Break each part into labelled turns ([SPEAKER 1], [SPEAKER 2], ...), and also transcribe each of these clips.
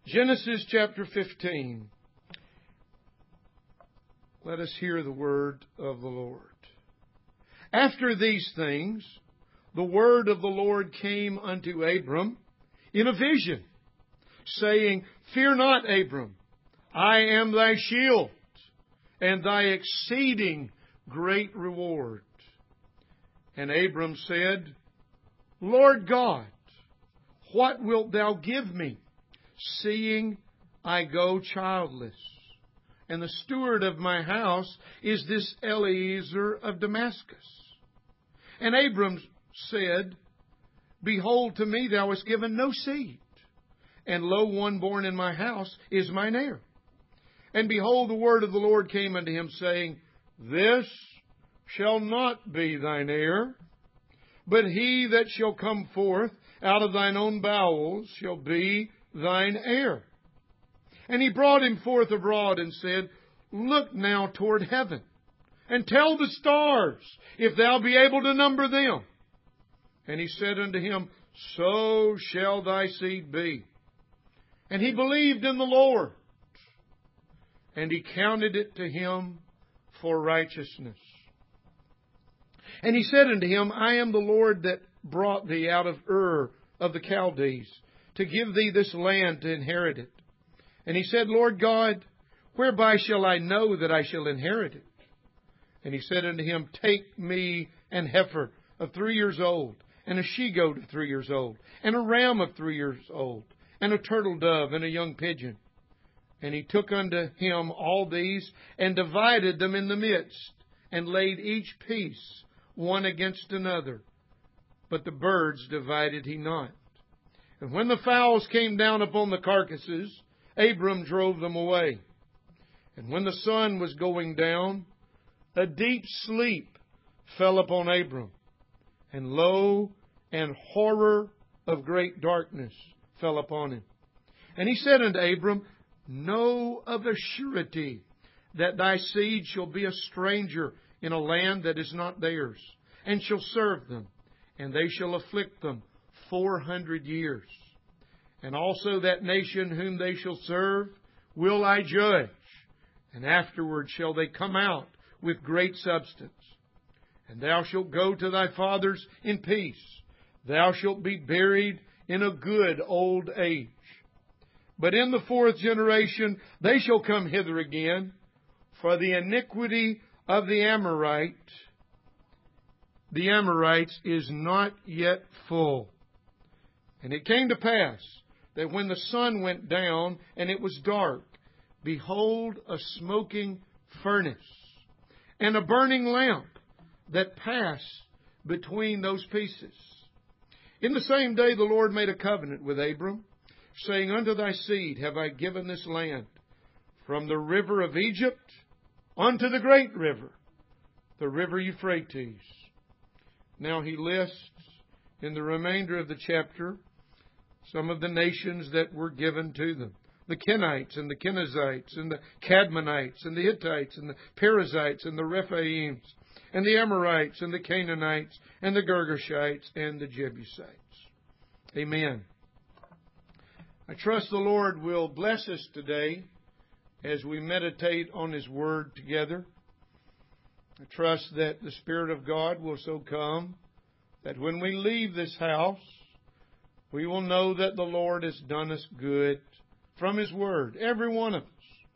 [SPEAKER 1] Genesis chapter 15. Let us hear the word of the Lord. After these things, the word of the Lord came unto Abram in a vision, saying, Fear not, Abram, I am thy shield, and thy exceeding great reward. And Abram said, Lord God, what wilt thou give me, seeing I go childless? And the steward of my house is this Eliezer of Damascus. And Abram said, Behold, to me thou hast given no seed, and lo, one born in my house is mine heir. And behold, the word of the Lord came unto him, saying, This shall not be thine heir, but he that shall come forth out of thine own bowels shall be thine heir. And he brought him forth abroad and said, Look now toward heaven, and tell the stars, if thou be able to number them. And he said unto him, So shall thy seed be. And he believed in the Lord, and he counted it to him for righteousness. And he said unto him, I am the Lord that brought thee out of Ur of the Chaldees, to give thee this land to inherit it. And he said, Lord God, whereby shall I know that I shall inherit it? And he said unto him, Take me an heifer of 3 years old, and a she-goat of 3 years old, and a ram of 3 years old, and a turtle dove, and a young pigeon. And he took unto him all these, and divided them in the midst, and laid each piece one against another. But the birds divided he not. And when the fowls came down upon the carcasses, Abram drove them away. And when the sun was going down, a deep sleep fell upon Abram. And lo, an horror of great darkness fell upon him. And he said unto Abram, Know of a surety that thy seed shall be a stranger in a land that is not theirs, and shall serve them, and they shall afflict them 400 years. And also that nation whom they shall serve will I judge, and afterward shall they come out with great substance. And thou shalt go to thy fathers in peace. Thou shalt be buried in a good old age. But in the 4th generation they shall come hither again, for the iniquity of the Amorites is not yet full. And it came to pass that when the sun went down and it was dark, behold, a smoking furnace and a burning lamp that passed between those pieces. In the same day the Lord made a covenant with Abram, saying, Unto thy seed have I given this land, from the river of Egypt unto the great river, the river Euphrates. Now he lists in the remainder of the chapter some of the nations that were given to them. The Kenites and the Kenizzites and the Cadmonites and the Hittites and the Perizzites and the Rephaims and the Amorites and the Canaanites and the Girgashites and the Jebusites. Amen. I trust the Lord will bless us today as we meditate on His Word together. I trust that the Spirit of God will so come that when we leave this house, we will know that the Lord has done us good from His Word, every one of us.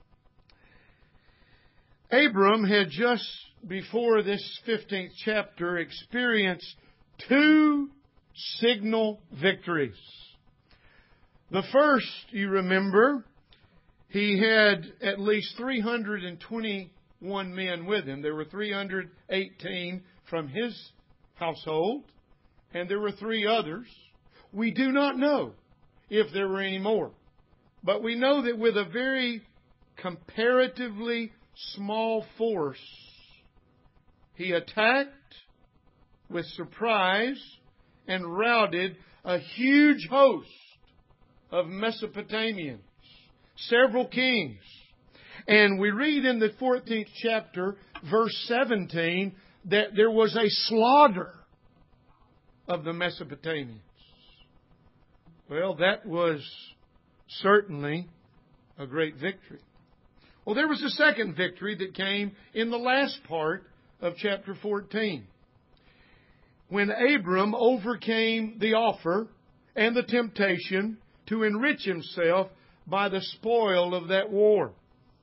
[SPEAKER 1] Abram had just before this 15th chapter experienced 2 signal victories. The first, you remember, he had at least 321 men with him. There were 318 from his household, and there were 3 others. We do not know if there were any more. But we know that with a very comparatively small force, he attacked with surprise and routed a huge host of Mesopotamians, several kings. And we read in the 14th chapter, verse 17, that there was a slaughter of the Mesopotamians. Well, that was certainly a great victory. Well, there was a second victory that came in the last part of chapter 14. When Abram overcame the offer and the temptation to enrich himself by the spoil of that war.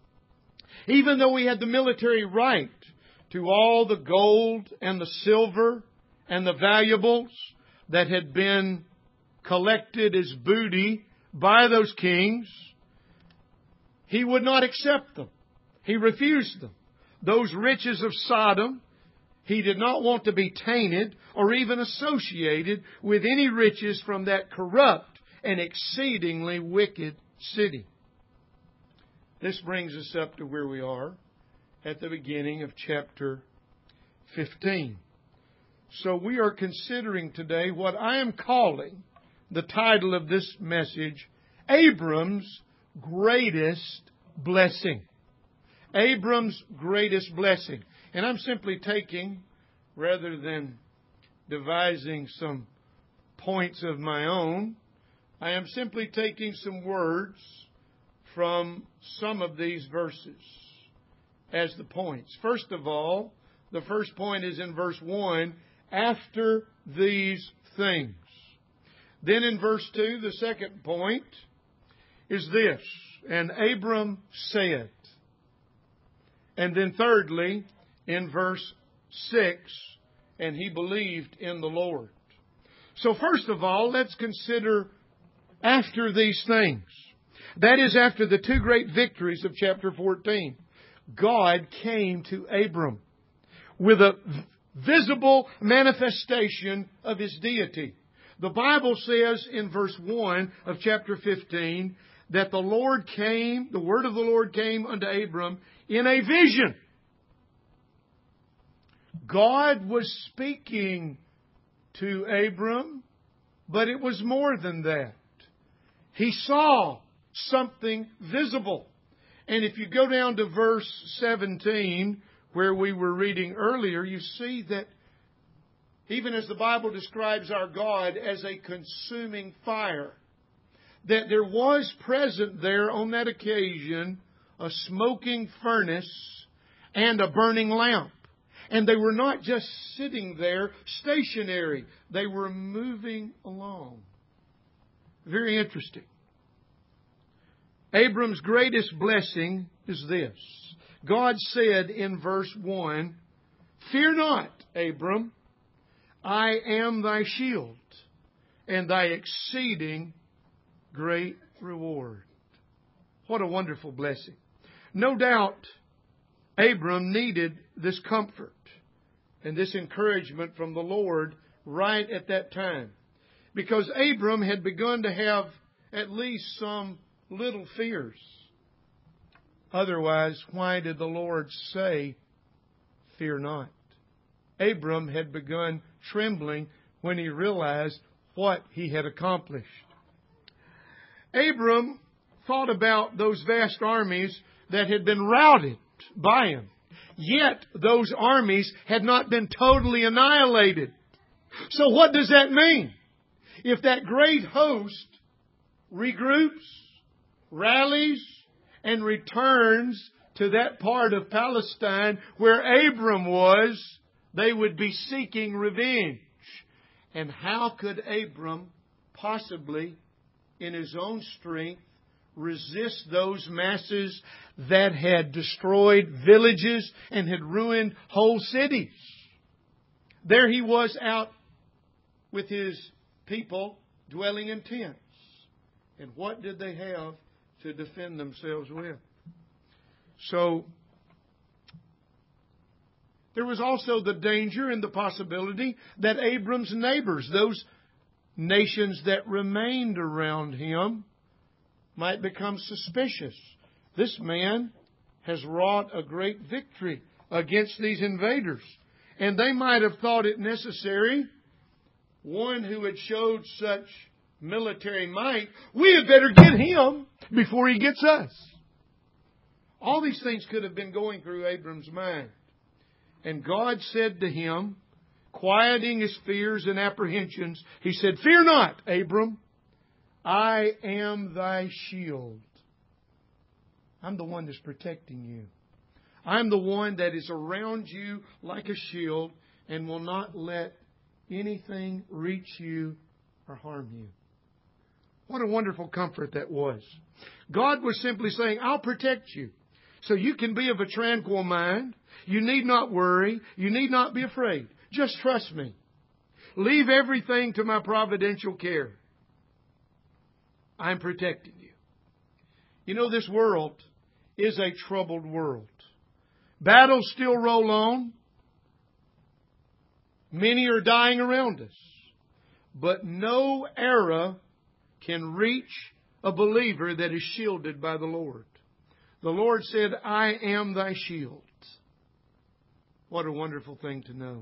[SPEAKER 1] Even though he had the military right to all the gold and the silver and the valuables that had been collected as booty by those kings, he would not accept them. He refused them. Those riches of Sodom, he did not want to be tainted or even associated with any riches from that corrupt and exceedingly wicked city. This brings us up to where we are at the beginning of chapter 15. So we are considering today what I am calling the title of this message, Abram's Greatest Blessing. Abram's greatest blessing. And I'm simply taking, rather than devising some points of my own, I am simply taking some words from some of these verses as the points. First of all, the first point is in verse 1, after these things. Then in verse 2, the second point is this, and Abram said. And then thirdly, in verse 6, and he believed in the Lord. So first of all, let's consider after these things. That is, after the two great victories of chapter 14. God came to Abram with a visible manifestation of His deity. The Bible says in verse 1 of chapter 15 that the word of the Lord came unto Abram in a vision. God was speaking to Abram, but it was more than that. He saw something visible. And if you go down to verse 17, where we were reading earlier, you see that even as the Bible describes our God as a consuming fire, that there was present there on that occasion a smoking furnace and a burning lamp. And they were not just sitting there stationary. They were moving along. Very interesting. Abram's greatest blessing is this. God said in verse 1, "Fear not, Abram, I am thy shield and thy exceeding great reward." What a wonderful blessing. No doubt Abram needed this comfort and this encouragement from the Lord right at that time, because Abram had begun to have at least some little fears. Otherwise, why did the Lord say, "Fear not"? Abram had begun trembling when he realized what he had accomplished. Abram thought about those vast armies that had been routed by him. Yet those armies had not been totally annihilated. So what does that mean? If that great host regroups, rallies, and returns to that part of Palestine where Abram was, they would be seeking revenge. And how could Abram possibly, in his own strength, resist those masses that had destroyed villages and had ruined whole cities? There he was out with his people dwelling in tents. And what did they have to defend themselves with? So there was also the danger and the possibility that Abram's neighbors, those nations that remained around him, might become suspicious. This man has wrought a great victory against these invaders. And they might have thought it necessary, one who had showed such military might, we had better get him before he gets us. All these things could have been going through Abram's mind. And God said to him, quieting his fears and apprehensions, He said, "Fear not, Abram, I am thy shield. I'm the one that's protecting you. I'm the one that is around you like a shield and will not let anything reach you or harm you. What a wonderful comfort that was. God was simply saying, I'll protect you. So you can be of a tranquil mind. You need not worry. You need not be afraid. Just trust me. Leave everything to my providential care. I'm protecting you. You know, this world is a troubled world. Battles still roll on. Many are dying around us. But no era can reach a believer that is shielded by the Lord. The Lord said, I am thy shield. What a wonderful thing to know.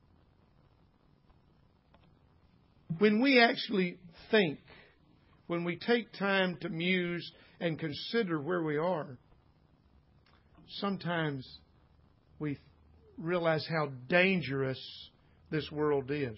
[SPEAKER 1] When we actually think, when we take time to muse and consider where we are, sometimes we realize how dangerous this world is.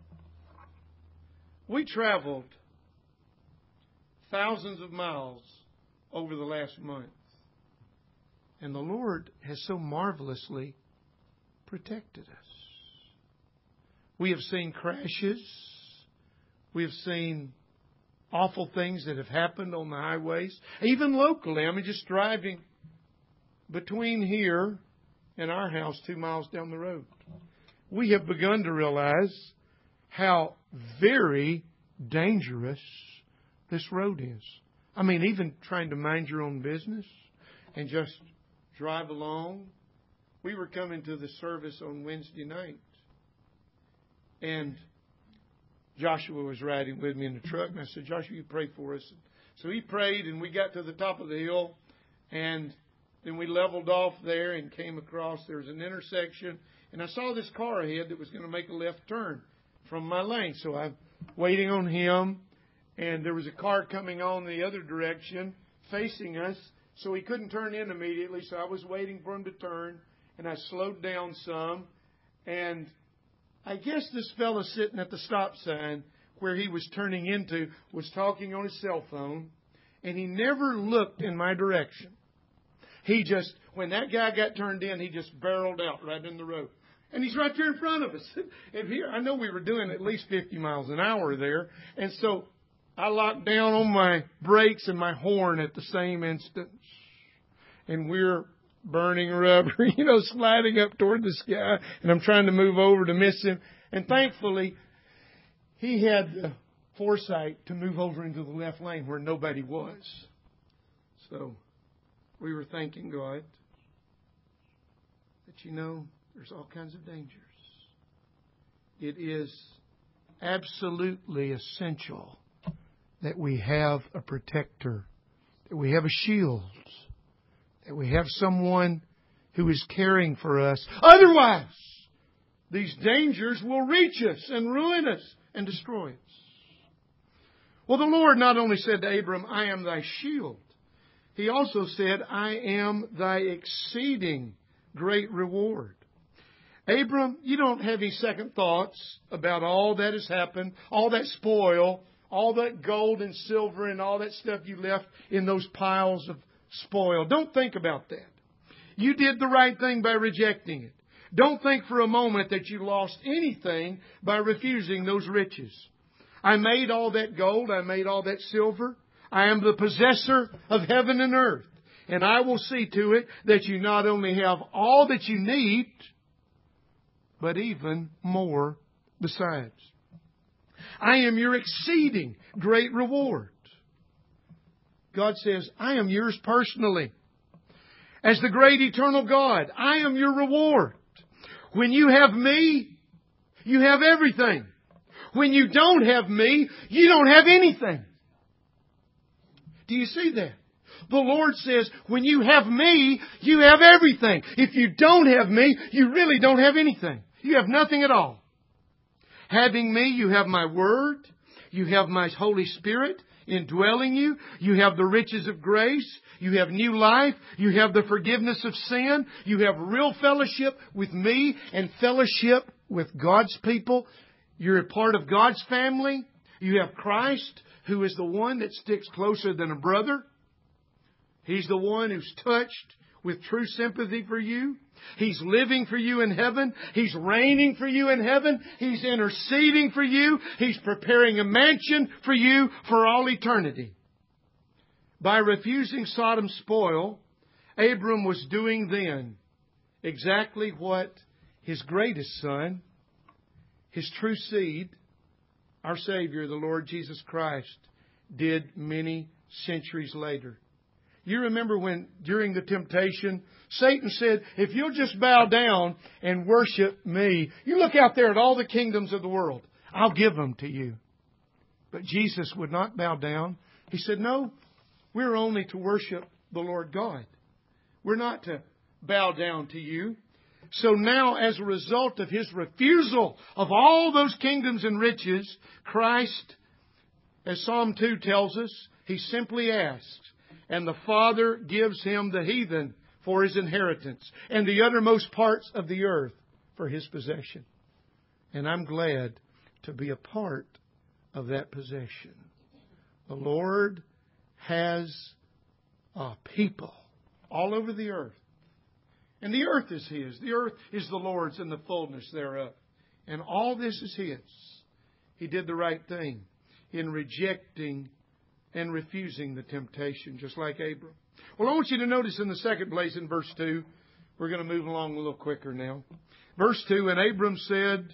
[SPEAKER 1] We traveled thousands of miles over the last month. And the Lord has so marvelously protected us. We have seen crashes. We have seen awful things that have happened on the highways. Even locally. I mean, just driving between here and our house 2 miles down the road. We have begun to realize how very dangerous this road is. I mean, even trying to mind your own business and just drive along. We were coming to the service on Wednesday night, and Joshua was riding with me in the truck, and I said, Joshua, you pray for us. So he prayed, and we got to the top of the hill, and then we leveled off there and came across. There was an intersection, and I saw this car ahead that was going to make a left turn from my lane. So I'm waiting on him, and there was a car coming on the other direction facing us, so he couldn't turn in immediately. So I was waiting for him to turn, and I slowed down some, and I guess this fellow sitting at the stop sign where he was turning into was talking on his cell phone, and he never looked in my direction. He just, when that guy got turned in, he just barreled out right in the road. And he's right there in front of us. And here, I know we were doing at least 50 miles an hour there. And so I locked down on my brakes and my horn at the same instant. And we're burning rubber, sliding up toward the sky. And I'm trying to move over to miss him. And thankfully, he had the foresight to move over into the left lane where nobody was. So we were thanking God that, there's all kinds of dangers. It is absolutely essential that we have a protector, that we have a shield, that we have someone who is caring for us. Otherwise, these dangers will reach us and ruin us and destroy us. Well, the Lord not only said to Abram, I am thy shield. He also said, I am thy exceeding great reward. Abram, you don't have any second thoughts about all that has happened, all that spoil, all that gold and silver and all that stuff you left in those piles of spoil. Don't think about that. You did the right thing by rejecting it. Don't think for a moment that you lost anything by refusing those riches. I made all that gold. I made all that silver. I am the possessor of heaven and earth. And I will see to it that you not only have all that you need, but even more besides. I am your exceeding great reward. God says, I am yours personally. As the great eternal God, I am your reward. When you have me, you have everything. When you don't have me, you don't have anything. Do you see that? The Lord says, when you have me, you have everything. If you don't have me, you really don't have anything. You have nothing at all. Having me, you have my Word. You have my Holy Spirit indwelling you. You have the riches of grace. You have new life. You have the forgiveness of sin. You have real fellowship with me and fellowship with God's people. You're a part of God's family. You have Christ who is the one that sticks closer than a brother. He's the one who's touched with true sympathy for you. He's living for you in heaven. He's reigning for you in heaven. He's interceding for you. He's preparing a mansion for you for all eternity. By refusing Sodom's spoil, Abram was doing then exactly what his greatest son, his true seed, our Savior, the Lord Jesus Christ, did many centuries later. You remember when, during the temptation, Satan said, if you'll just bow down and worship me, you look out there at all the kingdoms of the world, I'll give them to you. But Jesus would not bow down. He said, no, we're only to worship the Lord God. We're not to bow down to you. So now, as a result of His refusal of all those kingdoms and riches, Christ, as Psalm 2 tells us, He simply asks, and the Father gives Him the heathen for His inheritance, and the uttermost parts of the earth for His possession. And I'm glad to be a part of that possession. The Lord has a people all over the earth. And the earth is His. The earth is the Lord's and the fullness thereof. And all this is His. He did the right thing in rejecting and refusing the temptation, just like Abram. Well, I want you to notice in the second place in verse 2, we're going to move along a little quicker now. Verse 2, and Abram said,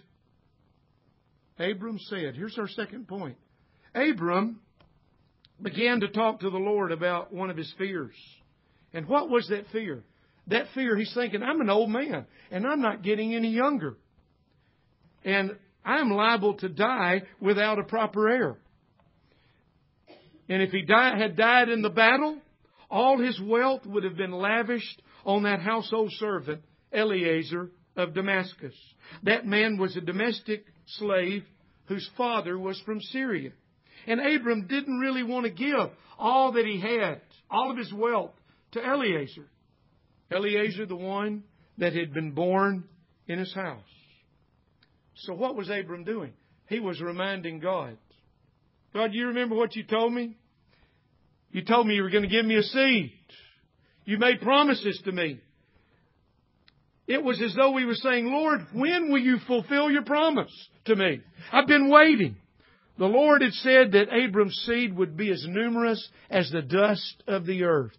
[SPEAKER 1] here's our second point. Abram began to talk to the Lord about one of his fears. And what was that fear? That fear, he's thinking, I'm an old man, and I'm not getting any younger. And I'm liable to die without a proper heir. And if he had died in the battle, all his wealth would have been lavished on that household servant, Eliezer of Damascus. That man was a domestic slave whose father was from Syria. And Abram didn't really want to give all that he had, all of his wealth, to Eliezer. Eliezer, the one that had been born in his house. So what was Abram doing? He was reminding God, God, you remember what you told me? You told me you were going to give me a seed. You made promises to me. It was as though we were saying, Lord, when will you fulfill your promise to me? I've been waiting. The Lord had said that Abram's seed would be as numerous as the dust of the earth.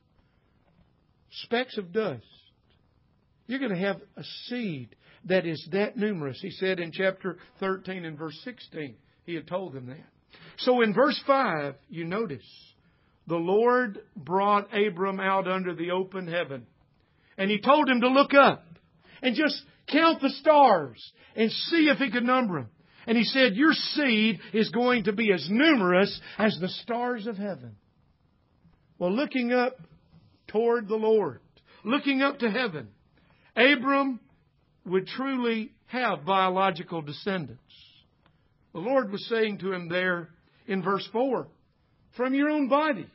[SPEAKER 1] Specks of dust. You're going to have a seed that is that numerous. He said in chapter 13 and verse 16, He had told them that. So in verse 5, you notice, the Lord brought Abram out under the open heaven. And He told him to look up and just count the stars and see if he could number them. And He said, your seed is going to be as numerous as the stars of heaven. Well, looking up toward the Lord, looking up to heaven, Abram would truly have biological descendants. The Lord was saying to him there in verse 4, from your own body,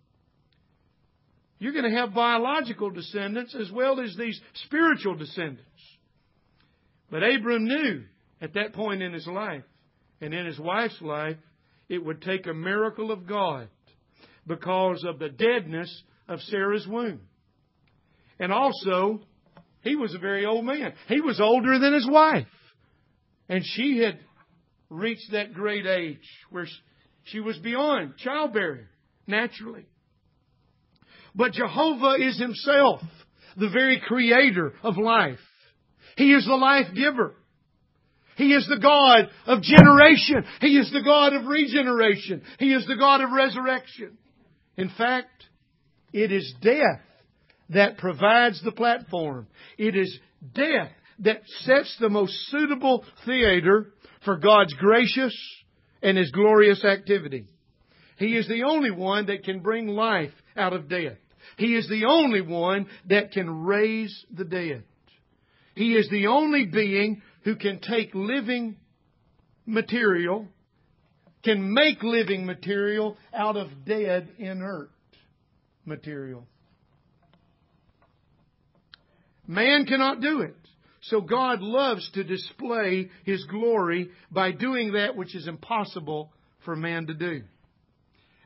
[SPEAKER 1] you're going to have biological descendants as well as these spiritual descendants. But Abram knew at that point in his life and in his wife's life, it would take a miracle of God because of the deadness of Sarah's womb. And also, he was a very old man. He was older than his wife. And she had reached that great age where she was beyond childbearing, naturally. But Jehovah is Himself the very creator of life. He is the life giver. He is the God of generation. He is the God of regeneration. He is the God of resurrection. In fact, it is death that provides the platform. It is death that sets the most suitable theater for God's gracious and His glorious activity. He is the only one that can bring life out of death. He is the only one that can raise the dead. He is the only being who can take living material, can make living material out of dead, inert material. Man cannot do it. So God loves to display His glory by doing that which is impossible for man to do.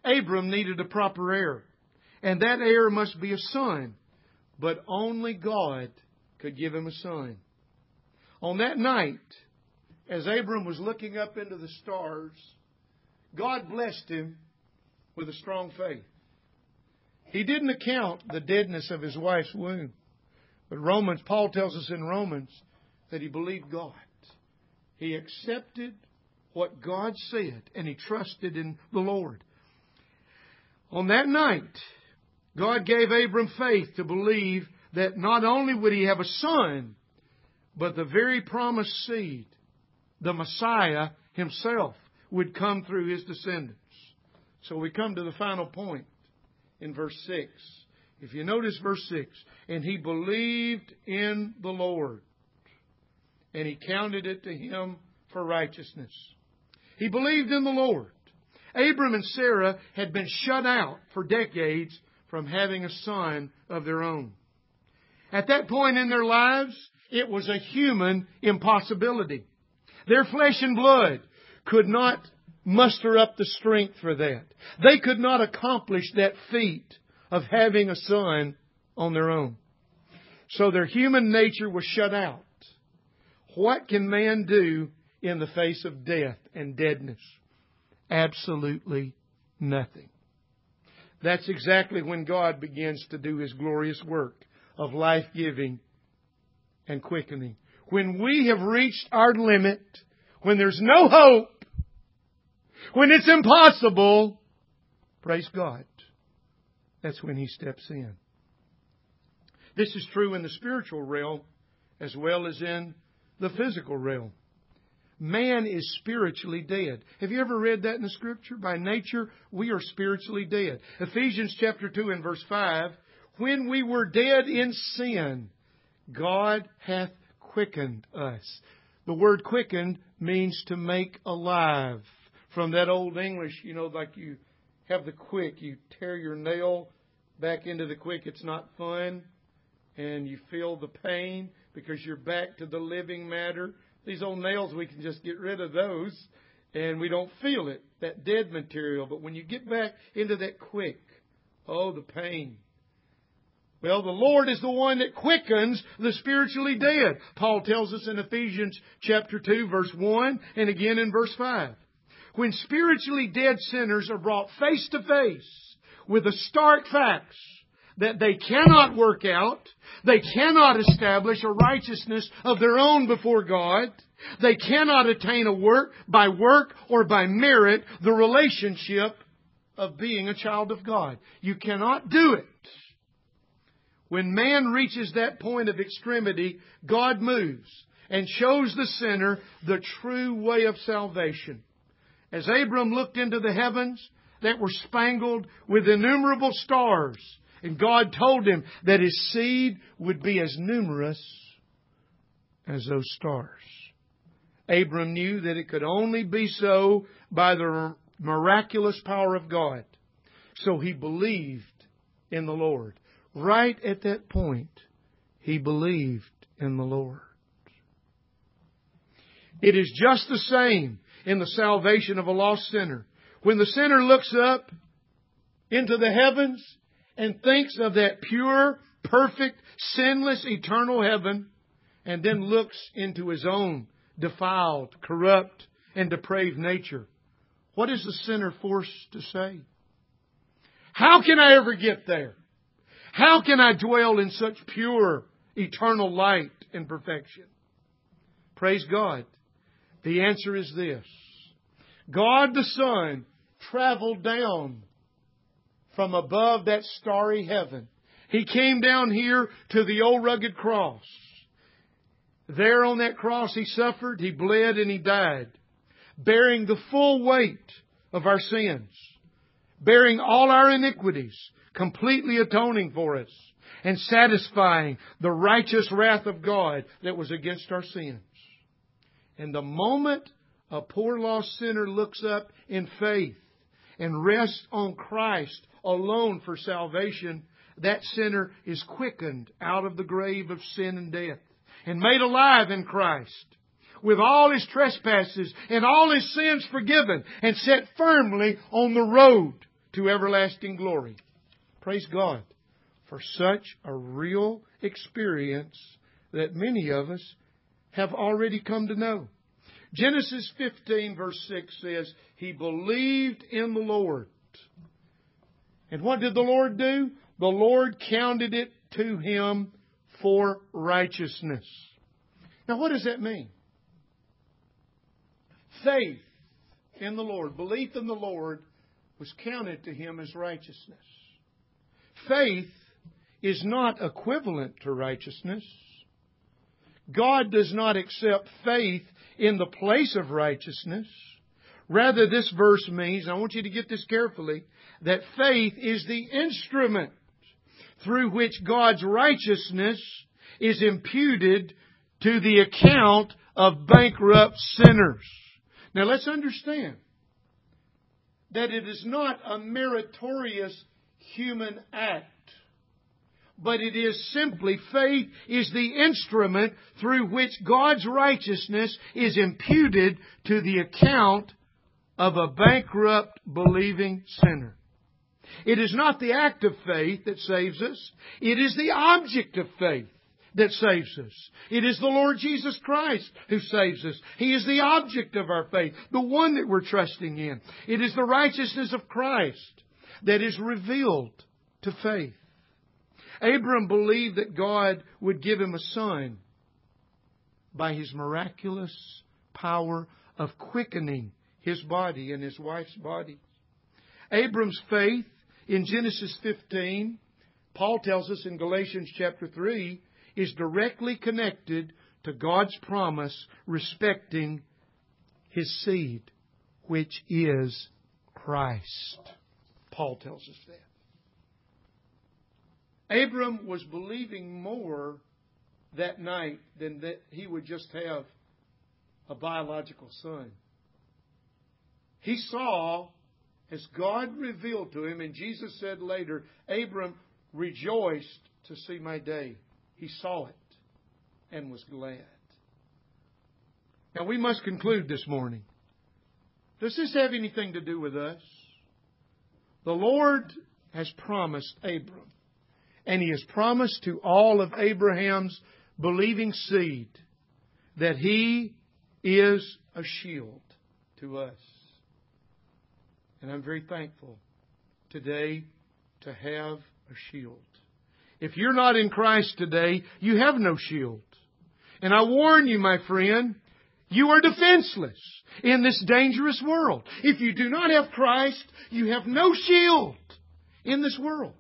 [SPEAKER 1] Abram needed a proper heir, and that heir must be a son. But only God could give him a son. On that night, as Abram was looking up into the stars, God blessed him with a strong faith. He didn't account the deadness of his wife's womb. But Paul tells us in Romans that he believed God. He accepted what God said, and he trusted in the Lord. On that night, God gave Abram faith to believe that not only would he have a son, but the very promised seed, the Messiah himself, would come through his descendants. So we come to the final point in verse 6. If you notice verse 6, and he believed in the Lord, and he counted it to him for righteousness. He believed in the Lord. Abram and Sarah had been shut out for decades from having a son of their own. At that point in their lives, it was a human impossibility. Their flesh and blood could not muster up the strength for that. They could not accomplish that feat of having a son on their own. So their human nature was shut out. What can man do in the face of death and deadness? Absolutely nothing. That's exactly when God begins to do His glorious work of life-giving and quickening. When we have reached our limit, when there's no hope, when it's impossible, praise God, that's when He steps in. This is true in the spiritual realm as well as in the physical realm. Man is spiritually dead. Have you ever read that in the Scripture? By nature, we are spiritually dead. Ephesians chapter 2 and verse 5, when we were dead in sin, God hath quickened us. The word quickened means to make alive. From that old English, like you have the quick, you tear your nail back into the quick. It's not fun. And you feel the pain because you're back to the living matter. These old nails, we can just get rid of those and we don't feel it, that dead material. But when you get back into that quick, oh, the pain. Well, the Lord is the one that quickens the spiritually dead. Paul tells us in Ephesians chapter 2, verse 1, and again in verse 5. When spiritually dead sinners are brought face to face with the stark facts that they cannot work out, they cannot establish a righteousness of their own before God, they cannot attain by work or by merit the relationship of being a child of God. You cannot do it. When man reaches that point of extremity, God moves and shows the sinner the true way of salvation. As Abram looked into the heavens that were spangled with innumerable stars, and God told him that his seed would be as numerous as those stars. Abram knew that it could only be so by the miraculous power of God. So he believed in the Lord. Right at that point, he believed in the Lord. It is just the same in the salvation of a lost sinner. When the sinner looks up into the heavens and thinks of that pure, perfect, sinless, eternal heaven, and then looks into his own defiled, corrupt, and depraved nature, what is the sinner forced to say? How can I ever get there? How can I dwell in such pure, eternal light and perfection? Praise God. The answer is this. God the Son traveled down from above that starry heaven. He came down here to the old rugged cross. There on that cross He suffered, He bled, and He died, bearing the full weight of our sins, bearing all our iniquities, completely atoning for us, and satisfying the righteous wrath of God that was against our sins. And the moment a poor lost sinner looks up in faith and rests on Christ alone for salvation, that sinner is quickened out of the grave of sin and death and made alive in Christ, with all his trespasses and all his sins forgiven, and set firmly on the road to everlasting glory. Praise God for such a real experience that many of us have already come to know. Genesis 15 verse 6 says, He believed in the Lord. And what did the Lord do? The Lord counted it to him for righteousness. Now what does that mean? Faith in the Lord, belief in the Lord was counted to him as righteousness. Faith is not equivalent to righteousness. God does not accept faith in the place of righteousness. Rather, this verse means, and I want you to get this carefully, that faith is the instrument through which God's righteousness is imputed to the account of bankrupt sinners. Now let's understand that it is not a meritorious human act, but it is simply faith is the instrument through which God's righteousness is imputed to the account of a bankrupt believing sinner. It is not the act of faith that saves us. It is the object of faith that saves us. It is the Lord Jesus Christ who saves us. He is the object of our faith, the one that we're trusting in. It is the righteousness of Christ that is revealed to faith. Abram believed that God would give him a son by His miraculous power of quickening his body and his wife's body. Abram's faith in Genesis 15, Paul tells us in Galatians chapter 3, is directly connected to God's promise respecting His seed, which is Christ. Paul tells us that. Abram was believing more that night than that he would just have a biological son. He saw, as God revealed to him, and Jesus said later, Abram rejoiced to see my day. He saw it and was glad. Now we must conclude this morning. Does this have anything to do with us? The Lord has promised Abram, and He has promised to all of Abraham's believing seed that He is a shield to us. And I'm very thankful today to have a shield. If you're not in Christ today, you have no shield. And I warn you, my friend, you are defenseless in this dangerous world. If you do not have Christ, you have no shield in this world.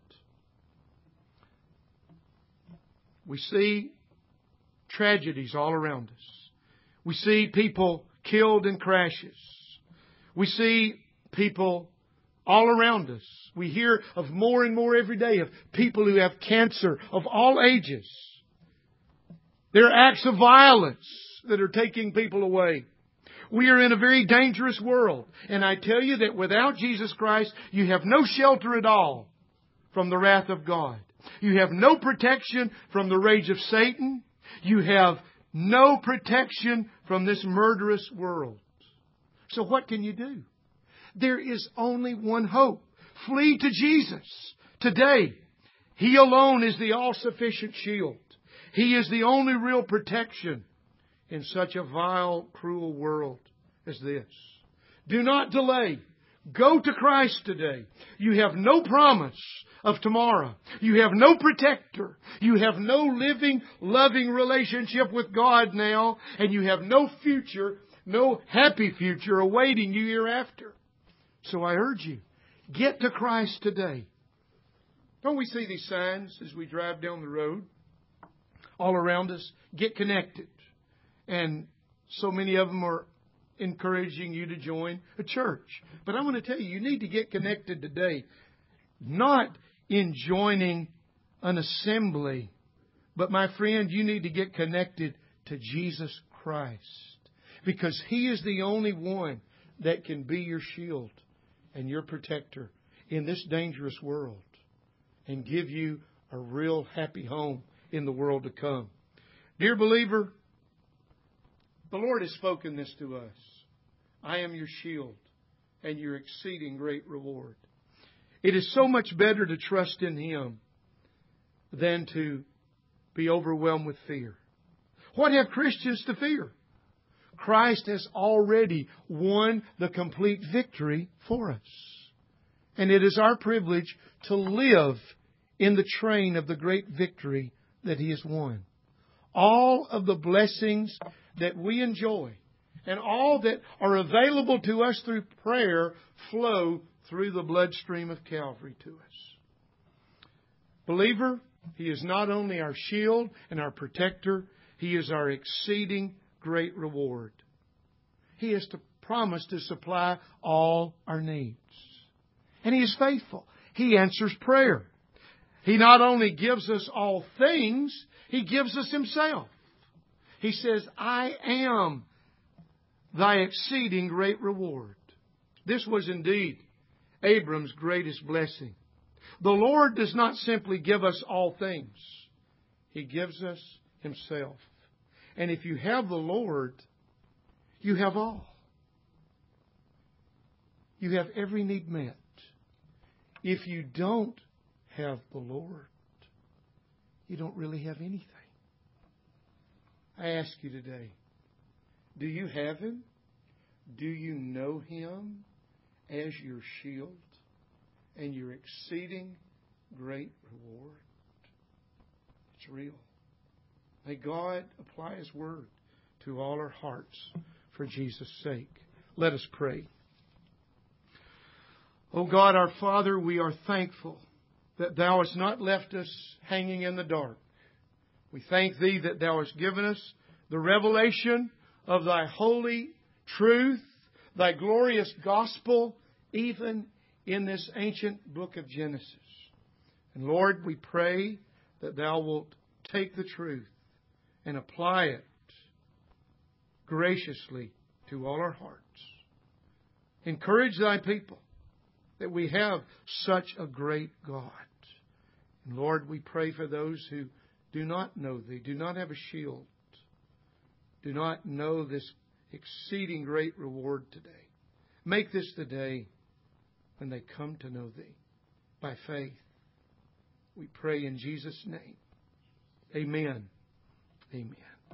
[SPEAKER 1] We see tragedies all around us. We see people killed in crashes. We see people all around us. We hear of more and more every day of people who have cancer of all ages. There are acts of violence that are taking people away. We are in a very dangerous world. And I tell you that without Jesus Christ, you have no shelter at all from the wrath of God. You have no protection from the rage of Satan. You have no protection from this murderous world. So what can you do? There is only one hope. Flee to Jesus today. He alone is the all-sufficient shield. He is the only real protection in such a vile, cruel world as this. Do not delay. Go to Christ today. You have no promise of tomorrow. You have no protector. You have no living, loving relationship with God now. And you have no future, no happy future awaiting you hereafter. So I urge you, get to Christ today. Don't we see these signs as we drive down the road all around us? Get connected. And so many of them are encouraging you to join a church. But I want to tell you, you need to get connected today. Not in joining an assembly, but my friend, you need to get connected to Jesus Christ. Because He is the only one that can be your shield and your protector in this dangerous world and give you a real happy home in the world to come. Dear believer, the Lord has spoken this to us. I am your shield and your exceeding great reward. It is so much better to trust in Him than to be overwhelmed with fear. What have Christians to fear? Christ has already won the complete victory for us. And it is our privilege to live in the train of the great victory that He has won. All of the blessings that we enjoy and all that are available to us through prayer flow through the bloodstream of Calvary to us. Believer, He is not only our shield and our protector, He is our exceeding great reward. He has promised to supply all our needs. And He is faithful. He answers prayer. He not only gives us all things, He gives us Himself. He says, I am thy exceeding great reward. This was indeed Abram's greatest blessing. The Lord does not simply give us all things. He gives us Himself. And if you have the Lord, you have all. You have every need met. If you don't have the Lord, you don't really have anything. I ask you today, do you have Him? Do you know Him as your shield and your exceeding great reward? It's real. May God apply His Word to all our hearts for Jesus' sake. Let us pray. O God, our Father, we are thankful that Thou hast not left us hanging in the dark. We thank Thee that Thou hast given us the revelation of Thy holy truth, Thy glorious gospel, even in this ancient book of Genesis. And Lord, we pray that Thou wilt take the truth and apply it graciously to all our hearts. Encourage Thy people that we have such a great God. And Lord, we pray for those who do not know Thee, do not have a shield, do not know this exceeding great reward today. Make this the day when they come to know Thee by faith. We pray in Jesus' name. Amen. Amen.